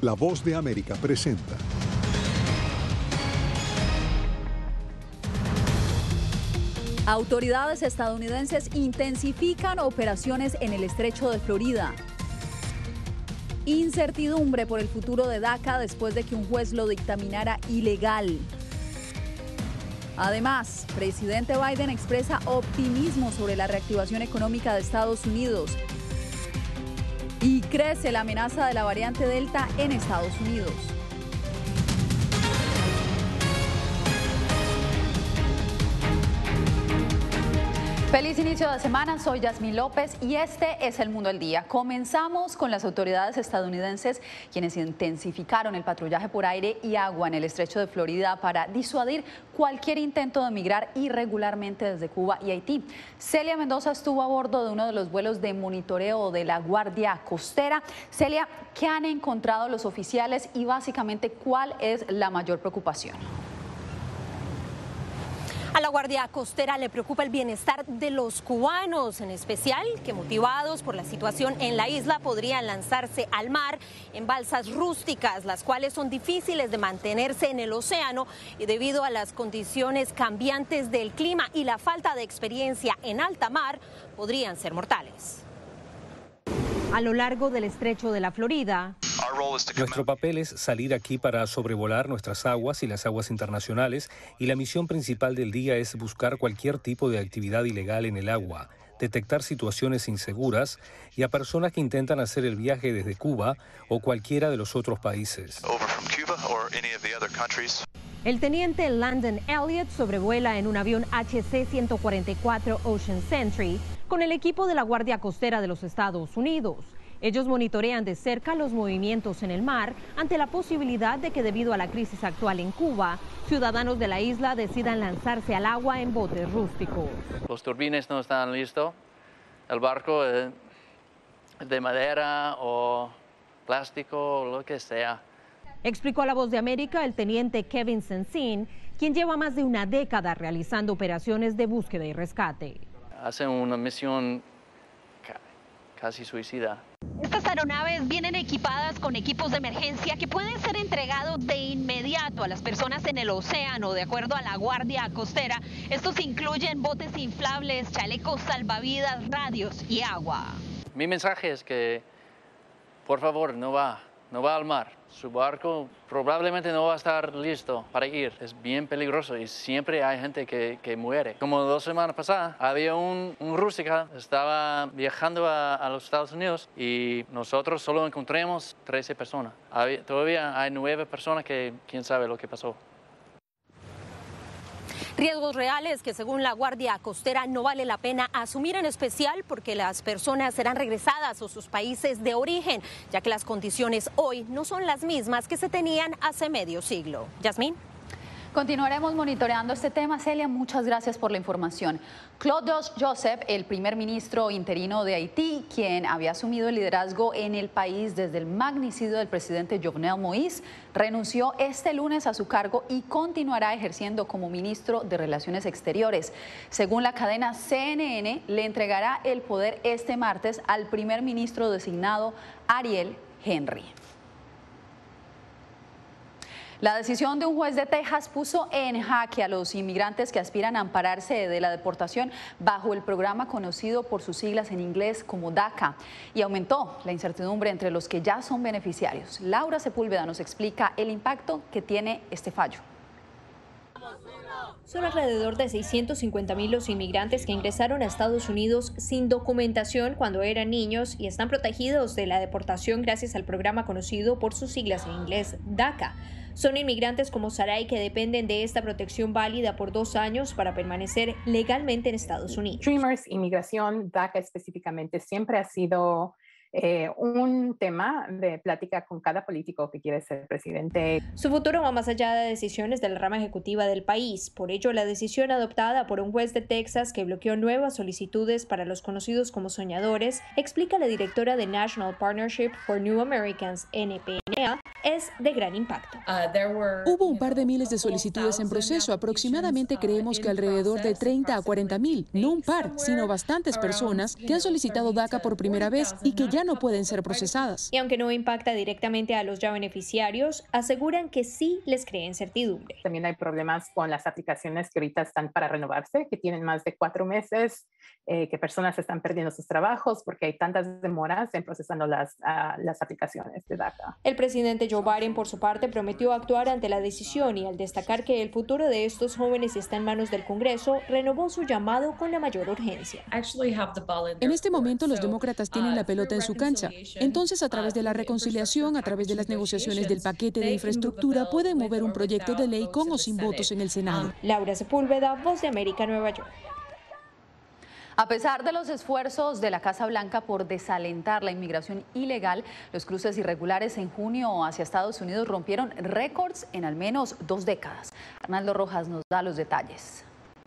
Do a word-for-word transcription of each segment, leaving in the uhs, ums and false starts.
La Voz de América presenta. Autoridades estadounidenses intensifican operaciones en el estrecho de Florida. Incertidumbre por el futuro de DACA después de que un juez lo dictaminara ilegal. Además, presidente Biden expresa optimismo sobre la reactivación económica de Estados Unidos. Y crece la amenaza de la variante Delta en Estados Unidos. Feliz inicio de semana, soy Yasmín López y este es El Mundo al Día. Comenzamos con las autoridades estadounidenses, quienes intensificaron el patrullaje por aire y agua en el estrecho de Florida para disuadir cualquier intento de migrar irregularmente desde Cuba y Haití. Celia Mendoza estuvo a bordo de uno de los vuelos de monitoreo de la Guardia Costera. Celia, ¿qué han encontrado los oficiales y básicamente cuál es la mayor preocupación? A la Guardia Costera le preocupa el bienestar de los cubanos, en especial que motivados por la situación en la isla podrían lanzarse al mar en balsas rústicas, las cuales son difíciles de mantenerse en el océano y debido a las condiciones cambiantes del clima y la falta de experiencia en alta mar podrían ser mortales. A lo largo del estrecho de la Florida, nuestro papel es salir aquí para sobrevolar nuestras aguas y las aguas internacionales, y la misión principal del día es buscar cualquier tipo de actividad ilegal en el agua, detectar situaciones inseguras y a personas que intentan hacer el viaje desde Cuba o cualquiera de los otros países. El teniente Landon Elliott sobrevuela en un avión H C ciento cuarenta y cuatro Ocean Sentry con el equipo de la Guardia Costera de los Estados Unidos. Ellos monitorean de cerca los movimientos en el mar ante la posibilidad de que, debido a la crisis actual en Cuba, ciudadanos de la isla decidan lanzarse al agua en botes rústicos. Los turbines no están listos, el barco es de madera o plástico o lo que sea. Explicó a La Voz de América el teniente Kevin Sensin, quien lleva más de una década realizando operaciones de búsqueda y rescate. Hacen una misión casi suicida. Estas aeronaves vienen equipadas con equipos de emergencia que pueden ser entregados de inmediato a las personas en el océano, de acuerdo a la Guardia Costera. Estos incluyen botes inflables, chalecos salvavidas, radios y agua. Mi mensaje es que, por favor, no va, no va al mar. Su barco probablemente no va a estar listo para ir. Es bien peligroso y siempre hay gente que, que muere. Como dos semanas pasadas, había un, un rústica, estaba viajando a, a los Estados Unidos y nosotros solo encontramos trece personas. Había, todavía hay nueve personas que quién sabe lo que pasó. Riesgos reales que, según la Guardia Costera, no vale la pena asumir, en especial porque las personas serán regresadas a sus países de origen, ya que las condiciones hoy no son las mismas que se tenían hace medio siglo. Yasmín. Continuaremos monitoreando este tema. Celia, muchas gracias por la información. Claude Joseph, el primer ministro interino de Haití, quien había asumido el liderazgo en el país desde el magnicidio del presidente Jovenel Moïse, renunció este lunes a su cargo y continuará ejerciendo como ministro de Relaciones Exteriores. Según la cadena C N N, le entregará el poder este martes al primer ministro designado Ariel Henry. La decisión de un juez de Texas puso en jaque a los inmigrantes que aspiran a ampararse de la deportación bajo el programa conocido por sus siglas en inglés como DACA y aumentó la incertidumbre entre los que ya son beneficiarios. Laura Sepúlveda nos explica el impacto que tiene este fallo. Son alrededor de seiscientos cincuenta mil los inmigrantes que ingresaron a Estados Unidos sin documentación cuando eran niños y están protegidos de la deportación gracias al programa conocido por sus siglas en inglés DACA. Son inmigrantes como Sarai que dependen de esta protección válida por dos años para permanecer legalmente en Estados Unidos. Dreamers, inmigración, DACA específicamente, siempre ha sido Eh, un tema de plática con cada político que quiere ser presidente. Su futuro va más allá de decisiones de la rama ejecutiva del país. Por ello, la decisión adoptada por un juez de Texas que bloqueó nuevas solicitudes para los conocidos como soñadores, explica la directora de National Partnership for New Americans, N P N A, es de gran impacto. Hubo un par de miles de solicitudes en proceso. Aproximadamente creemos que alrededor de treinta a cuarenta mil, no un par, sino bastantes personas que han solicitado DACA por primera vez y que ya ya no pueden ser procesadas. Y aunque no impacta directamente a los ya beneficiarios, aseguran que sí les crea incertidumbre. También hay problemas con las aplicaciones que ahorita están para renovarse, que tienen más de cuatro meses, eh, que personas están perdiendo sus trabajos porque hay tantas demoras en procesando las, uh, las aplicaciones de DACA. El presidente Joe Biden, por su parte, prometió actuar ante la decisión y al destacar que el futuro de estos jóvenes está en manos del Congreso, renovó su llamado con la mayor urgencia. En este momento los demócratas tienen la pelota en su cancha. Entonces, a través de la reconciliación, a través de las negociaciones del paquete de infraestructura, pueden mover un proyecto de ley con o sin votos en el Senado. Laura Sepúlveda, Voz de América, Nueva York. A pesar de los esfuerzos de la Casa Blanca por desalentar la inmigración ilegal, los cruces irregulares en junio hacia Estados Unidos rompieron récords en al menos dos décadas. Arnaldo Rojas nos da los detalles.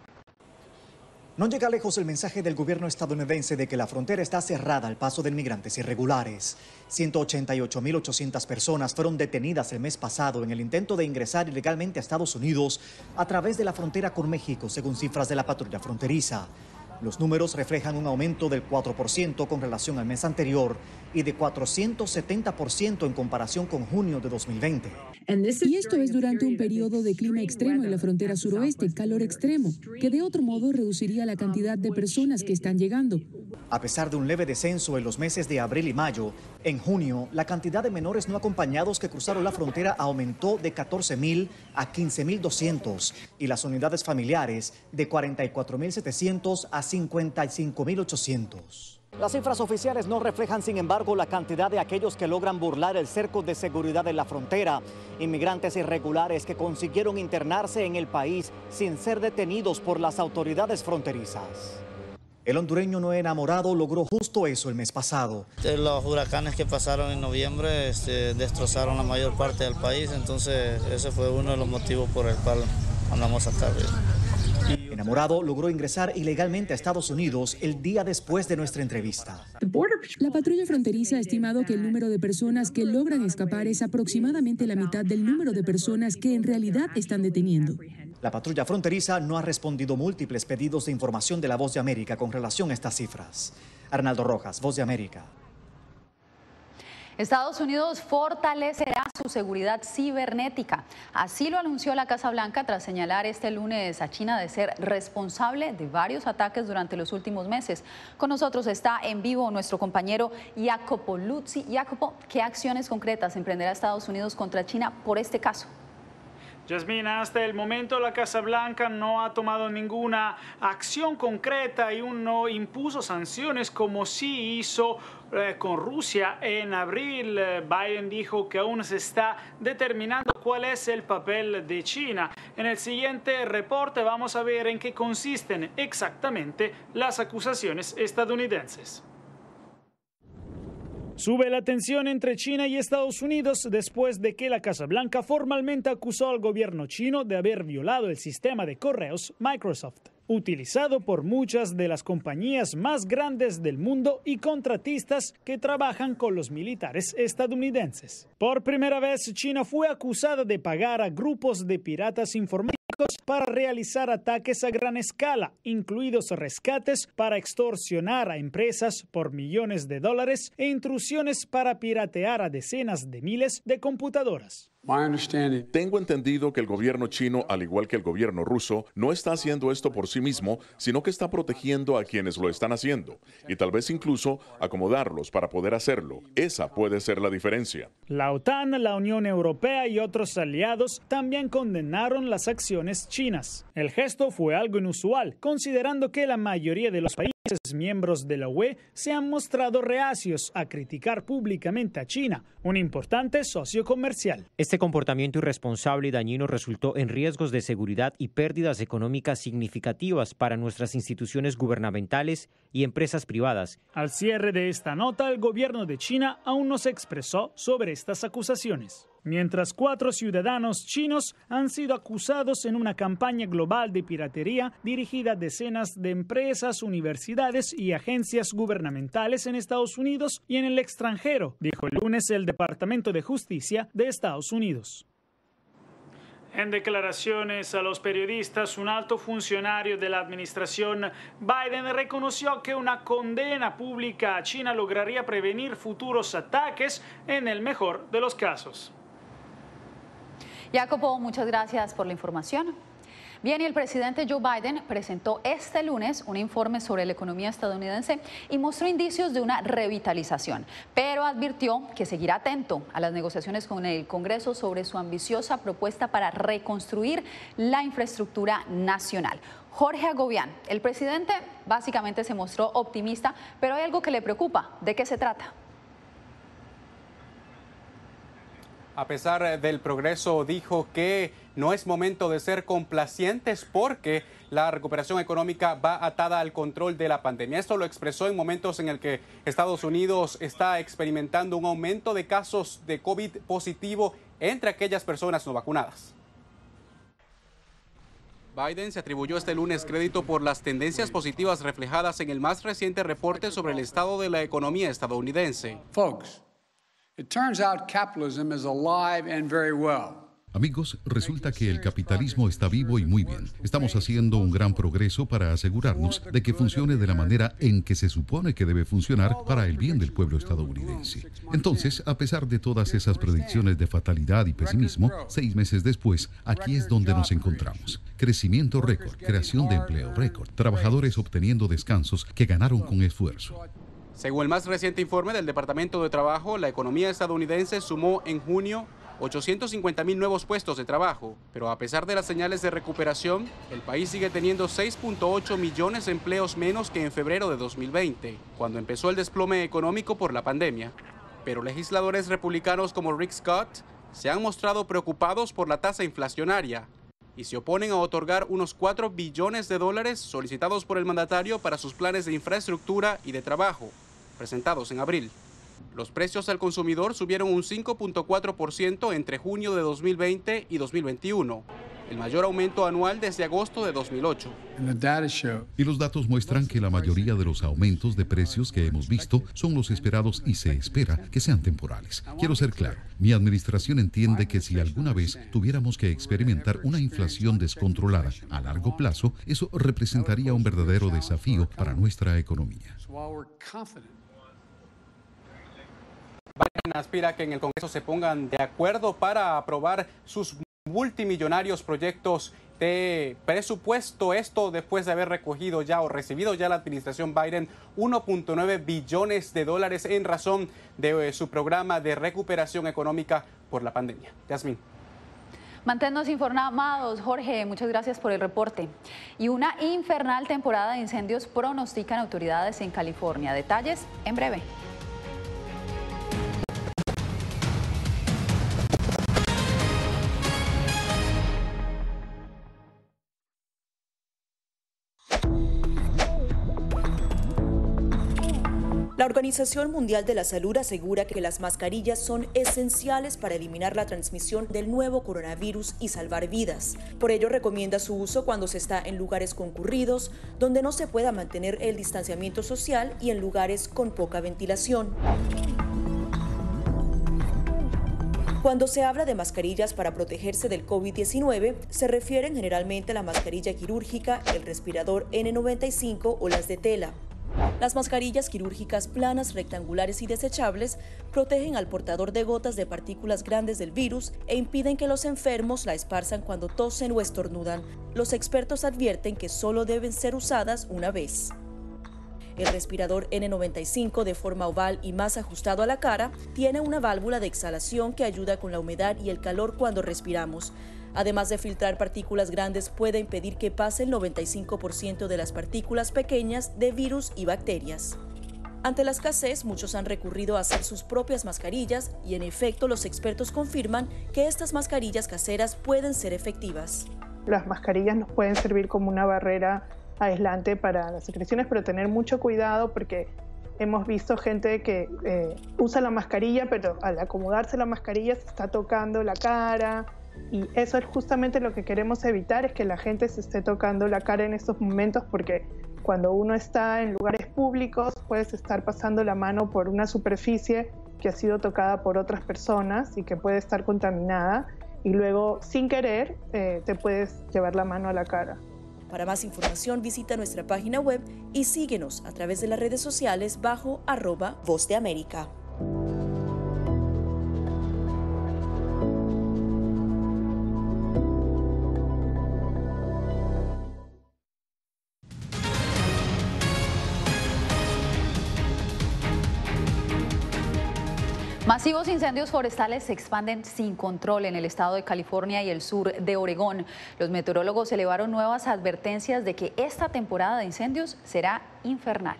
No llega lejos el mensaje del gobierno estadounidense de que la frontera está cerrada al paso de inmigrantes irregulares. ciento ochenta y ocho mil ochocientas personas fueron detenidas el mes pasado en el intento de ingresar ilegalmente a Estados Unidos a través de la frontera con México, según cifras de la patrulla fronteriza. Los números reflejan un aumento del cuatro por ciento con relación al mes anterior y de cuatrocientos setenta por ciento en comparación con junio de dos mil veinte. Y esto es durante un periodo de clima extremo en la frontera suroeste, calor extremo, que de otro modo reduciría la cantidad de personas que están llegando. A pesar de un leve descenso en los meses de abril y mayo, en junio la cantidad de menores no acompañados que cruzaron la frontera aumentó de catorce mil a quince mil doscientos y las unidades familiares de cuarenta y cuatro mil setecientos a cincuenta y cinco mil ochocientos. Las cifras oficiales no reflejan, sin embargo, la cantidad de aquellos que logran burlar el cerco de seguridad en la frontera. Inmigrantes irregulares que consiguieron internarse en el país sin ser detenidos por las autoridades fronterizas. El hondureño Noé Enamorado logró justo eso el mes pasado. Los huracanes que pasaron en noviembre este, destrozaron la mayor parte del país, entonces ese fue uno de los motivos por el cual andamos acá. Enamorado logró ingresar ilegalmente a Estados Unidos el día después de nuestra entrevista. La patrulla fronteriza ha estimado que el número de personas que logran escapar es aproximadamente la mitad del número de personas que en realidad están deteniendo. La patrulla fronteriza no ha respondido múltiples pedidos de información de la Voz de América con relación a estas cifras. Arnaldo Rojas, Voz de América. Estados Unidos fortalecerá su seguridad cibernética. Así lo anunció la Casa Blanca tras señalar este lunes a China de ser responsable de varios ataques durante los últimos meses. Con nosotros está en vivo nuestro compañero Jacopo Luzzi. Jacopo, ¿qué acciones concretas emprenderá Estados Unidos contra China por este caso? Yasmina, hasta el momento la Casa Blanca no ha tomado ninguna acción concreta y aún no impuso sanciones como sí hizo eh, con Rusia en abril. Biden dijo que aún se está determinando cuál es el papel de China. En el siguiente reporte vamos a ver en qué consisten exactamente las acusaciones estadounidenses. Sube la tensión entre China y Estados Unidos después de que la Casa Blanca formalmente acusó al gobierno chino de haber violado el sistema de correos Microsoft, utilizado por muchas de las compañías más grandes del mundo y contratistas que trabajan con los militares estadounidenses. Por primera vez, China fue acusada de pagar a grupos de piratas informáticos para realizar ataques a gran escala, incluidos rescates para extorsionar a empresas por millones de dólares e intrusiones para piratear a decenas de miles de computadoras. Tengo entendido que el gobierno chino, al igual que el gobierno ruso, no está haciendo esto por sí mismo, sino que está protegiendo a quienes lo están haciendo y tal vez incluso acomodarlos para poder hacerlo. Esa puede ser la diferencia. La OTAN, la Unión Europea y otros aliados también condenaron las acciones chinas. El gesto fue algo inusual, considerando que la mayoría de los países miembros de la U E se han mostrado reacios a criticar públicamente a China, un importante socio comercial. Este comportamiento irresponsable y dañino resultó en riesgos de seguridad y pérdidas económicas significativas para nuestras instituciones gubernamentales y empresas privadas. Al cierre de esta nota, el gobierno de China aún no se expresó sobre estas acusaciones. Mientras cuatro ciudadanos chinos han sido acusados en una campaña global de piratería dirigida a decenas de empresas, universidades y agencias gubernamentales en Estados Unidos y en el extranjero, dijo el lunes el Departamento de Justicia de Estados Unidos. En declaraciones a los periodistas, un alto funcionario de la administración Biden reconoció que una condena pública a China lograría prevenir futuros ataques en el mejor de los casos. Jacopo, muchas gracias por la información. Bien, y el presidente Joe Biden presentó este lunes un informe sobre la economía estadounidense y mostró indicios de una revitalización, pero advirtió que seguirá atento a las negociaciones con el Congreso sobre su ambiciosa propuesta para reconstruir la infraestructura nacional. Jorge Agobián, el presidente básicamente se mostró optimista, pero hay algo que le preocupa. ¿De qué se trata? A pesar del progreso, dijo que no es momento de ser complacientes porque la recuperación económica va atada al control de la pandemia. Esto lo expresó en momentos en el que Estados Unidos está experimentando un aumento de casos de COVID positivo entre aquellas personas no vacunadas. Biden se atribuyó este lunes crédito por las tendencias positivas reflejadas en el más reciente reporte sobre el estado de la economía estadounidense. Folks, it turns out capitalism is alive and very well. Amigos, resulta que el capitalismo está vivo y muy bien. Estamos haciendo un gran progreso para asegurarnos de que funcione de la manera en que se supone que debe funcionar para el bien del pueblo estadounidense. Entonces, a pesar de todas esas predicciones de fatalidad y pesimismo, seis meses después, aquí es donde nos encontramos. Crecimiento récord, creación de empleo récord, trabajadores obteniendo descansos que ganaron con esfuerzo. Según el más reciente informe del Departamento de Trabajo, la economía estadounidense sumó en junio ochocientos cincuenta mil nuevos puestos de trabajo, pero a pesar de las señales de recuperación, el país sigue teniendo seis punto ocho millones de empleos menos que en febrero de dos mil veinte, cuando empezó el desplome económico por la pandemia. Pero legisladores republicanos como Rick Scott se han mostrado preocupados por la tasa inflacionaria y se oponen a otorgar unos cuatro billones de dólares solicitados por el mandatario para sus planes de infraestructura y de trabajo, presentados en abril. Los precios al consumidor subieron un cinco punto cuatro por ciento entre junio de dos mil veinte y dos mil veintiuno, el mayor aumento anual desde agosto de dos mil ocho. Y los datos muestran que la mayoría de los aumentos de precios que hemos visto son los esperados y se espera que sean temporales. Quiero ser claro, mi administración entiende que si alguna vez tuviéramos que experimentar una inflación descontrolada a largo plazo, eso representaría un verdadero desafío para nuestra economía. Biden aspira a que en el Congreso se pongan de acuerdo para aprobar sus multimillonarios proyectos de presupuesto. Esto después de haber recogido ya o recibido ya la administración Biden uno punto nueve billones de dólares en razón de su programa de recuperación económica por la pandemia. Yasmín. Manténnos informados, Jorge, muchas gracias por el reporte. Y una infernal temporada de incendios pronostican autoridades en California. Detalles en breve. La Organización Mundial de la Salud asegura que las mascarillas son esenciales para eliminar la transmisión del nuevo coronavirus y salvar vidas. Por ello, recomienda su uso cuando se está en lugares concurridos, donde no se pueda mantener el distanciamiento social y en lugares con poca ventilación. Cuando se habla de mascarillas para protegerse del COVID diecinueve, se refieren generalmente a la mascarilla quirúrgica, el respirador ene noventa y cinco o las de tela. Las mascarillas quirúrgicas planas, rectangulares y desechables protegen al portador de gotas de partículas grandes del virus e impiden que los enfermos la esparzan cuando tosen o estornudan. Los expertos advierten que solo deben ser usadas una vez. El respirador ene noventa y cinco, de forma oval y más ajustado a la cara, tiene una válvula de exhalación que ayuda con la humedad y el calor cuando respiramos. Además de filtrar partículas grandes, puede impedir que pase el noventa y cinco por ciento de las partículas pequeñas de virus y bacterias. Ante la escasez, muchos han recurrido a hacer sus propias mascarillas y en efecto los expertos confirman que estas mascarillas caseras pueden ser efectivas. Las mascarillas nos pueden servir como una barrera aislante para las secreciones, pero tener mucho cuidado porque hemos visto gente que eh, usa la mascarilla, pero al acomodarse la mascarilla se está tocando la cara. Y eso es justamente lo que queremos evitar, es que la gente se esté tocando la cara en estos momentos, porque cuando uno está en lugares públicos puedes estar pasando la mano por una superficie que ha sido tocada por otras personas y que puede estar contaminada, y luego sin querer eh, te puedes llevar la mano a la cara. Para más información visita nuestra página web y síguenos a través de las redes sociales bajo arroba Voz de América. Masivos incendios forestales se expanden sin control en el estado de California y el sur de Oregón. Los meteorólogos elevaron nuevas advertencias de que esta temporada de incendios será infernal.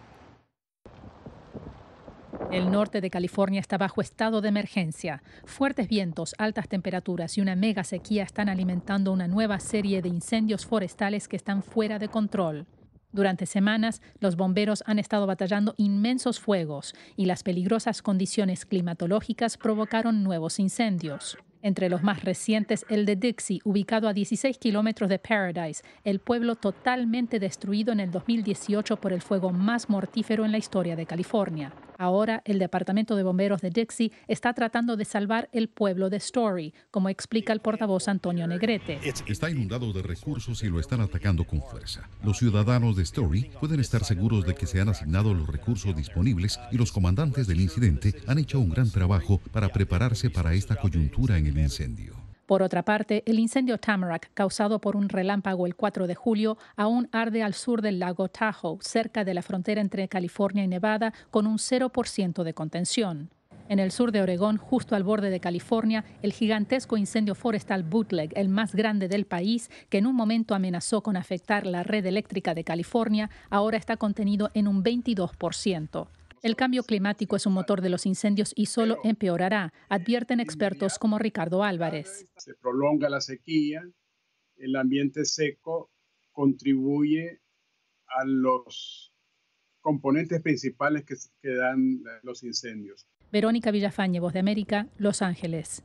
El norte de California está bajo estado de emergencia. Fuertes vientos, altas temperaturas y una mega sequía están alimentando una nueva serie de incendios forestales que están fuera de control. Durante semanas, los bomberos han estado batallando inmensos fuegos y las peligrosas condiciones climatológicas provocaron nuevos incendios. Entre los más recientes, el de Dixie, ubicado a dieciséis kilómetros de Paradise, el pueblo totalmente destruido en el dos mil dieciocho por el fuego más mortífero en la historia de California. Ahora, el Departamento de Bomberos de Dixie está tratando de salvar el pueblo de Story, como explica el portavoz Antonio Negrete. Está inundado de recursos y lo están atacando con fuerza. Los ciudadanos de Story pueden estar seguros de que se han asignado los recursos disponibles y los comandantes del incidente han hecho un gran trabajo para prepararse para esta coyuntura en el incendio. Por otra parte, el incendio Tamarack, causado por un relámpago el cuatro de julio, aún arde al sur del lago Tahoe, cerca de la frontera entre California y Nevada, con un cero por ciento de contención. En el sur de Oregón, justo al borde de California, el gigantesco incendio forestal Bootleg, el más grande del país, que en un momento amenazó con afectar la red eléctrica de California, ahora está contenido en un veintidós por ciento. El cambio climático es un motor de los incendios y solo empeorará, advierten expertos como Ricardo Álvarez. Se prolonga la sequía, el ambiente seco contribuye a los componentes principales que, que dan los incendios. Verónica Villafañe, Voz de América, Los Ángeles.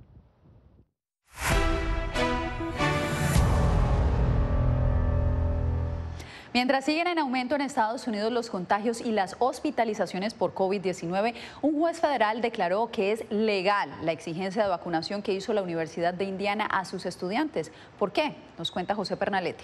Mientras siguen en aumento en Estados Unidos los contagios y las hospitalizaciones por COVID diecinueve, un juez federal declaró que es legal la exigencia de vacunación que hizo la Universidad de Indiana a sus estudiantes. ¿Por qué? Nos cuenta José Pernaletti.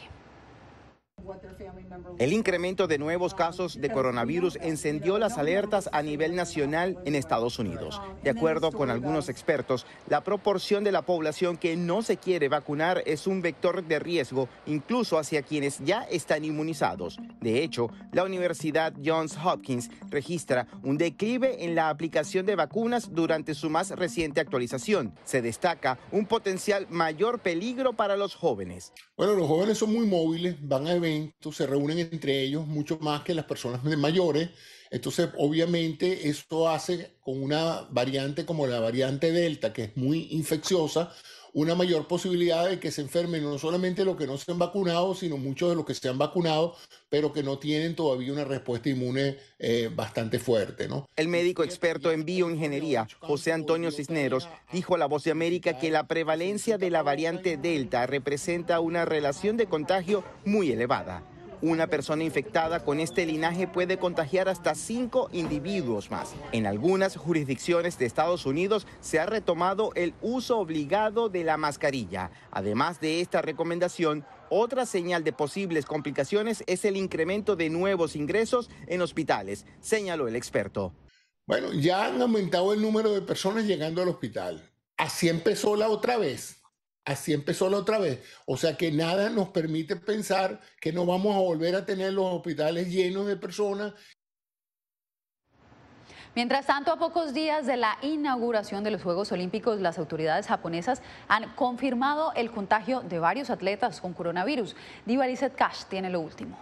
El incremento de nuevos casos de coronavirus encendió las alertas a nivel nacional en Estados Unidos. De acuerdo con algunos expertos, la proporción de la población que no se quiere vacunar es un vector de riesgo, incluso hacia quienes ya están inmunizados. De hecho, la Universidad Johns Hopkins registra un declive en la aplicación de vacunas durante su más reciente actualización. Se destaca un potencial mayor peligro para los jóvenes. Bueno, los jóvenes son muy móviles, van a eventos, se reúnen entre ellos mucho más que las personas mayores. Entonces, obviamente, esto hace con una variante como la variante Delta, que es muy infecciosa, una mayor posibilidad de que se enfermen no solamente los que no se han vacunado, sino muchos de los que se han vacunado, pero que no tienen todavía una respuesta inmune eh, bastante fuerte, ¿no? El médico experto en bioingeniería, José Antonio Cisneros, dijo a La Voz de América que la prevalencia de la variante Delta representa una relación de contagio muy elevada. Una persona infectada con este linaje puede contagiar hasta cinco individuos más. En algunas jurisdicciones de Estados Unidos se ha retomado el uso obligado de la mascarilla. Además de esta recomendación, otra señal de posibles complicaciones es el incremento de nuevos ingresos en hospitales, señaló el experto. Bueno, ya han aumentado el número de personas llegando al hospital. Así empezó la otra vez. Así empezó la otra vez. O sea que nada nos permite pensar que no vamos a volver a tener los hospitales llenos de personas. Mientras tanto, a pocos días de la inauguración de los Juegos Olímpicos, las autoridades japonesas han confirmado el contagio de varios atletas con coronavirus. Diva Lizeth Cash tiene lo último.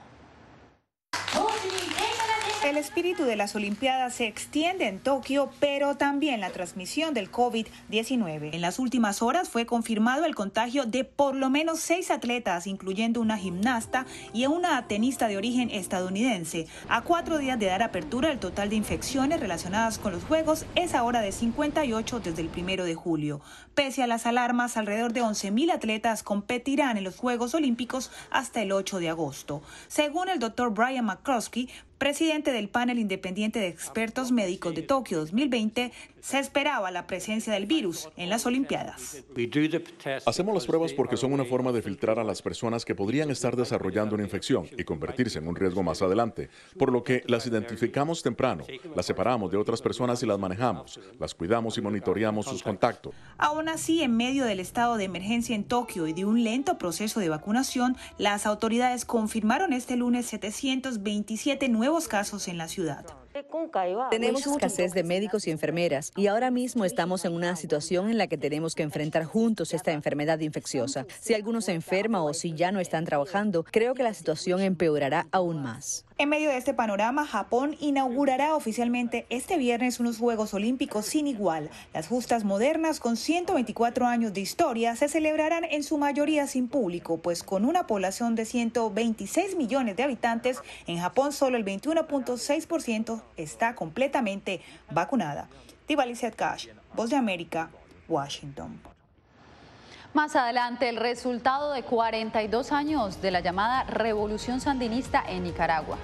El espíritu de las Olimpiadas se extiende en Tokio, pero también la transmisión del COVID diecinueve. En las últimas horas fue confirmado el contagio de por lo menos seis atletas, incluyendo una gimnasta y una tenista de origen estadounidense. A cuatro días de dar apertura, el total de infecciones relacionadas con los Juegos es ahora de cincuenta y ocho desde el primero de julio. Pese a las alarmas, alrededor de once mil atletas competirán en los Juegos Olímpicos hasta el ocho de agosto. Según el doctor Brian McCroskey, presidente del panel independiente de expertos médicos de Tokio dos mil veinte, se esperaba la presencia del virus en las Olimpiadas. Hacemos las pruebas porque son una forma de filtrar a las personas que podrían estar desarrollando una infección y convertirse en un riesgo más adelante, por lo que las identificamos temprano, las separamos de otras personas y las manejamos, las cuidamos y monitoreamos sus contactos. Aún así, en medio del estado de emergencia en Tokio y de un lento proceso de vacunación, las autoridades confirmaron este lunes setecientos veintisiete nuevos casos en la ciudad. Tenemos escasez de médicos y enfermeras y ahora mismo estamos en una situación en la que tenemos que enfrentar juntos esta enfermedad infecciosa. Si alguno se enferma o si ya no están trabajando, creo que la situación empeorará aún más. En medio de este panorama, Japón inaugurará oficialmente este viernes unos Juegos Olímpicos sin igual. Las justas modernas, con ciento veinticuatro años de historia, se celebrarán en su mayoría sin público, pues con una población de ciento veintiséis millones de habitantes, en Japón solo el veintiuno punto seis por ciento está completamente vacunada. Divalicia Cash, Voz de América, Washington. Más adelante, el resultado de cuarenta y dos años de la llamada Revolución Sandinista en Nicaragua.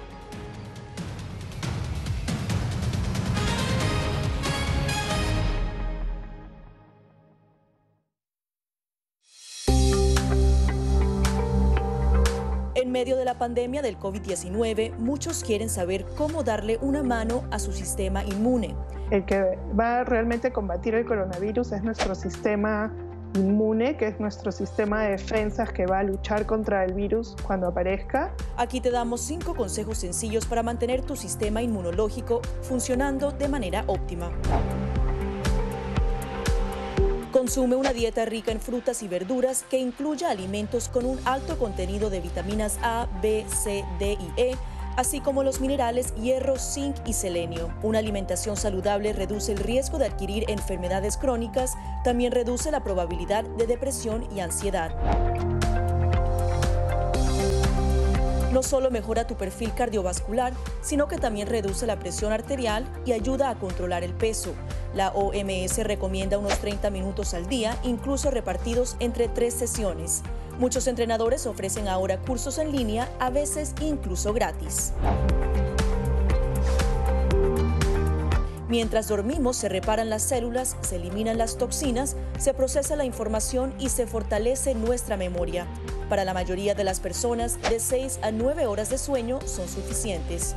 En medio de la pandemia del COVID diecinueve, muchos quieren saber cómo darle una mano a su sistema inmune. El que va realmente a combatir el coronavirus es nuestro sistema inmune, que es nuestro sistema de defensas que va a luchar contra el virus cuando aparezca. Aquí te damos cinco consejos sencillos para mantener tu sistema inmunológico funcionando de manera óptima. Consume una dieta rica en frutas y verduras que incluya alimentos con un alto contenido de vitaminas A, B, C, D y E, así como los minerales hierro, zinc y selenio. Una alimentación saludable reduce el riesgo de adquirir enfermedades crónicas, también reduce la probabilidad de depresión y ansiedad. No solo mejora tu perfil cardiovascular, sino que también reduce la presión arterial y ayuda a controlar el peso. La O M S recomienda unos treinta minutos al día, incluso repartidos entre tres sesiones. Muchos entrenadores ofrecen ahora cursos en línea, a veces incluso gratis. Mientras dormimos, se reparan las células, se eliminan las toxinas, se procesa la información y se fortalece nuestra memoria. Para la mayoría de las personas, de seis a nueve horas de sueño son suficientes.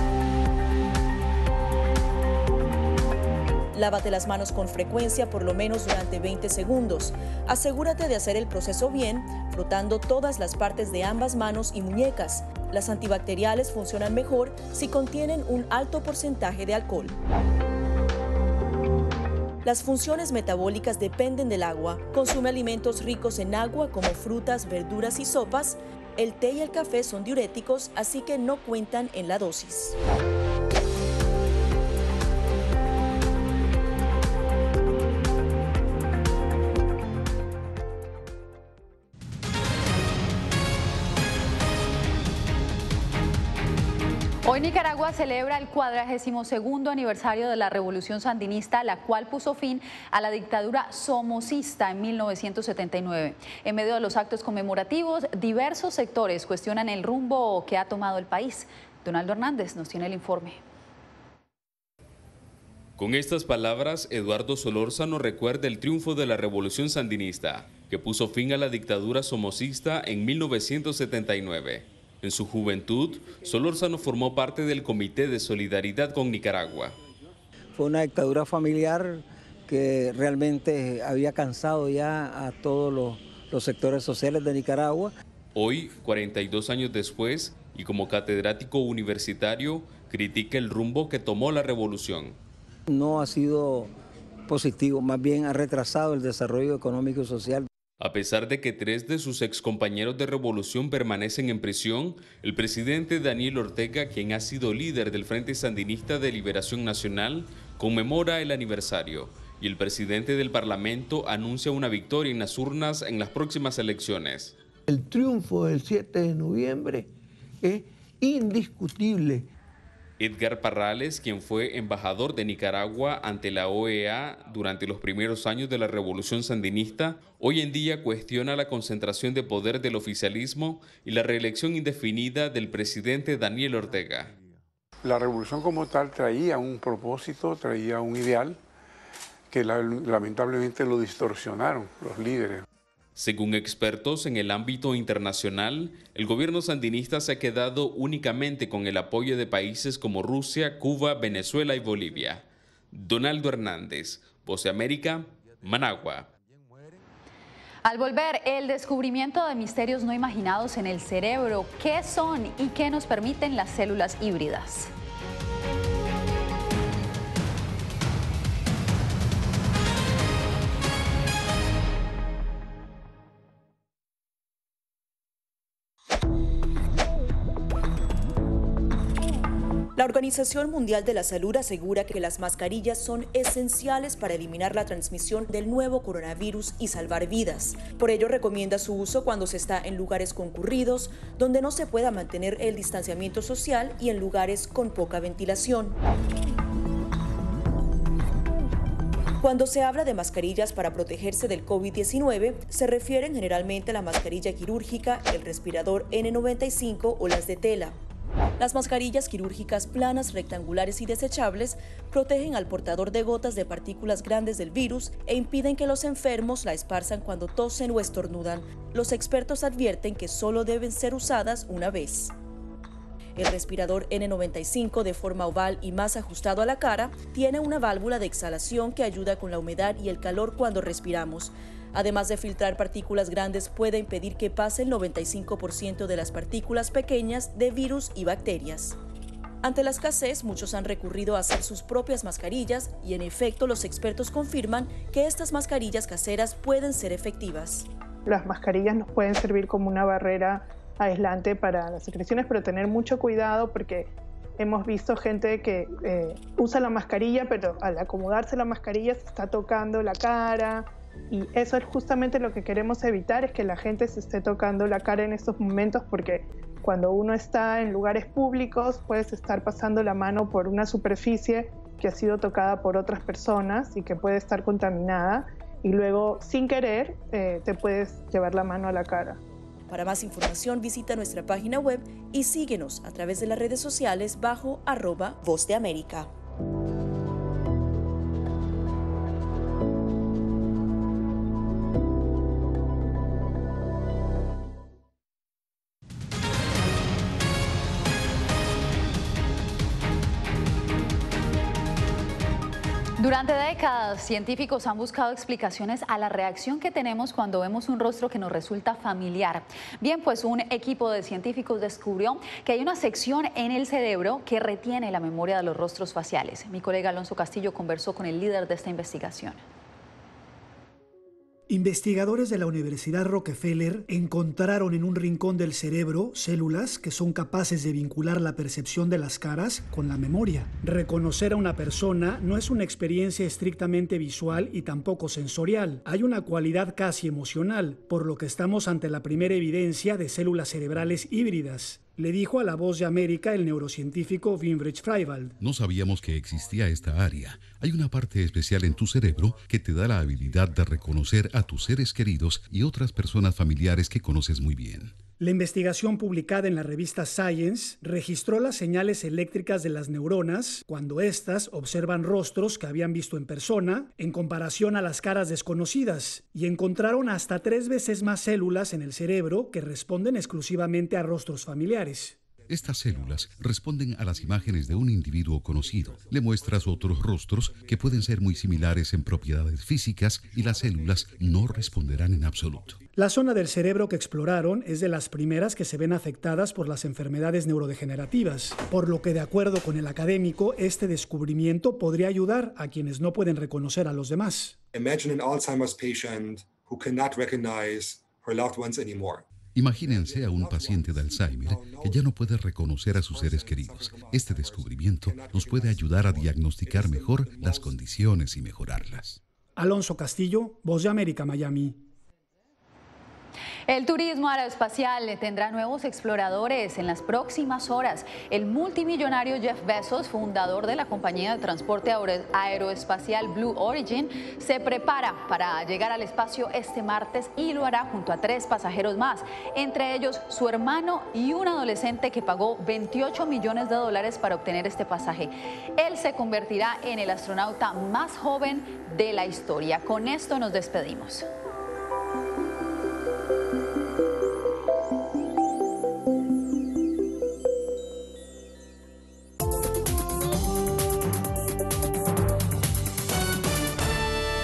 Lávate las manos con frecuencia, por lo menos durante veinte segundos. Asegúrate de hacer el proceso bien, frotando todas las partes de ambas manos y muñecas. Las antibacteriales funcionan mejor si contienen un alto porcentaje de alcohol. Las funciones metabólicas dependen del agua. Consume alimentos ricos en agua como frutas, verduras y sopas. El té y el café son diuréticos, así que no cuentan en la dosis. Hoy Nicaragua celebra el cuadragésimo segundo aniversario de la Revolución Sandinista, la cual puso fin a la dictadura somocista en mil novecientos setenta y nueve. En medio de los actos conmemorativos, diversos sectores cuestionan el rumbo que ha tomado el país. Donaldo Hernández nos tiene el informe. Con estas palabras, Eduardo Solórzano recuerda el triunfo de la Revolución Sandinista, que puso fin a la dictadura somocista en mil novecientos setenta y nueve. En su juventud, Solórzano formó parte del Comité de Solidaridad con Nicaragua. Fue una dictadura familiar que realmente había cansado ya a todos los, los sectores sociales de Nicaragua. Hoy, cuarenta y dos años después, y como catedrático universitario, critica el rumbo que tomó la revolución. No ha sido positivo, más bien ha retrasado el desarrollo económico y social. A pesar de que tres de sus excompañeros de revolución permanecen en prisión, el presidente Daniel Ortega, quien ha sido líder del Frente Sandinista de Liberación Nacional, conmemora el aniversario y el presidente del Parlamento anuncia una victoria en las urnas en las próximas elecciones. El triunfo del siete de noviembre es indiscutible. Edgar Parrales, quien fue embajador de Nicaragua ante la O E A durante los primeros años de la Revolución Sandinista, hoy en día cuestiona la concentración de poder del oficialismo y la reelección indefinida del presidente Daniel Ortega. La revolución como tal traía un propósito, traía un ideal, que la, lamentablemente lo distorsionaron los líderes. Según expertos en el ámbito internacional, el gobierno sandinista se ha quedado únicamente con el apoyo de países como Rusia, Cuba, Venezuela y Bolivia. Donaldo Hernández, Voz de América, Managua. Al volver, el descubrimiento de misterios no imaginados en el cerebro. ¿Qué son y qué nos permiten las células híbridas? La Organización Mundial de la Salud asegura que las mascarillas son esenciales para eliminar la transmisión del nuevo coronavirus y salvar vidas. Por ello, recomienda su uso cuando se está en lugares concurridos, donde no se pueda mantener el distanciamiento social y en lugares con poca ventilación. Cuando se habla de mascarillas para protegerse del COVID diecinueve, se refieren generalmente a la mascarilla quirúrgica, el respirador ene noventa y cinco o las de tela. Las mascarillas quirúrgicas planas, rectangulares y desechables protegen al portador de gotas de partículas grandes del virus e impiden que los enfermos la esparzan cuando tosen o estornudan. Los expertos advierten que solo deben ser usadas una vez. El respirador ene noventa y cinco, de forma oval y más ajustado a la cara, tiene una válvula de exhalación que ayuda con la humedad y el calor cuando respiramos. Además de filtrar partículas grandes, puede impedir que pase el noventa y cinco por ciento de las partículas pequeñas de virus y bacterias. Ante la escasez, muchos han recurrido a hacer sus propias mascarillas y, en efecto, los expertos confirman que estas mascarillas caseras pueden ser efectivas. Las mascarillas nos pueden servir como una barrera aislante para las secreciones, pero tener mucho cuidado porque hemos visto gente que eh, usa la mascarilla, pero al acomodarse la mascarilla se está tocando la cara. Y eso es justamente lo que queremos evitar, es que la gente se esté tocando la cara en estos momentos, porque cuando uno está en lugares públicos puedes estar pasando la mano por una superficie que ha sido tocada por otras personas y que puede estar contaminada y luego sin querer eh, te puedes llevar la mano a la cara. Para más información visita nuestra página web y síguenos a través de las redes sociales bajo arroba Voz de América. Durante décadas, científicos han buscado explicaciones a la reacción que tenemos cuando vemos un rostro que nos resulta familiar. Bien, pues un equipo de científicos descubrió que hay una sección en el cerebro que retiene la memoria de los rostros faciales. Mi colega Alonso Castillo conversó con el líder de esta investigación. Investigadores de la Universidad Rockefeller encontraron en un rincón del cerebro células que son capaces de vincular la percepción de las caras con la memoria. Reconocer a una persona no es una experiencia estrictamente visual y tampoco sensorial. Hay una cualidad casi emocional, por lo que estamos ante la primera evidencia de células cerebrales híbridas. Le dijo a La Voz de América el neurocientífico Wimbrich Freiwald. No sabíamos que existía esta área. Hay una parte especial en tu cerebro que te da la habilidad de reconocer a tus seres queridos y otras personas familiares que conoces muy bien. La investigación publicada en la revista Science registró las señales eléctricas de las neuronas cuando éstas observan rostros que habían visto en persona en comparación a las caras desconocidas y encontraron hasta tres veces más células en el cerebro que responden exclusivamente a rostros familiares. Estas células responden a las imágenes de un individuo conocido. Le muestras otros rostros que pueden ser muy similares en propiedades físicas y las células no responderán en absoluto. La zona del cerebro que exploraron es de las primeras que se ven afectadas por las enfermedades neurodegenerativas, por lo que, de acuerdo con el académico, este descubrimiento podría ayudar a quienes no pueden reconocer a los demás. Imagine an Alzheimer's patient who cannot recognize her loved ones anymore. Imagínense a un paciente de Alzheimer que ya no puede reconocer a sus seres queridos. Este descubrimiento nos puede ayudar a diagnosticar mejor las condiciones y mejorarlas. Alonso Castillo, Voz de América, Miami. El turismo aeroespacial tendrá nuevos exploradores en las próximas horas. El multimillonario Jeff Bezos, fundador de la compañía de transporte aeroespacial Blue Origin, se prepara para llegar al espacio este martes y lo hará junto a tres pasajeros más, entre ellos su hermano y un adolescente que pagó veintiocho millones de dólares para obtener este pasaje. Él se convertirá en el astronauta más joven de la historia. Con esto nos despedimos.